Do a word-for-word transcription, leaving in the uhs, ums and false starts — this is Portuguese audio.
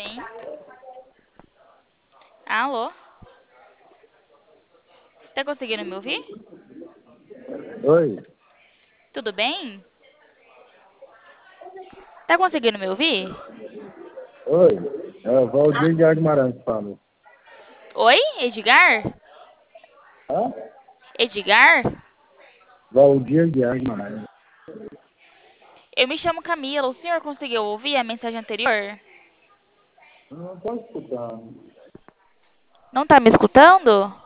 bem? Alô? Tá conseguindo me ouvir? Oi, Tudo bem? Tá conseguindo me ouvir? oi. É o Valdir de Guimarães que fala. Oi, Edgar? Hã? Edgar? Valdir de Guimarães. Eu me chamo Camila. O senhor conseguiu ouvir a mensagem anterior? Eu não estou escutando. Não tá me escutando?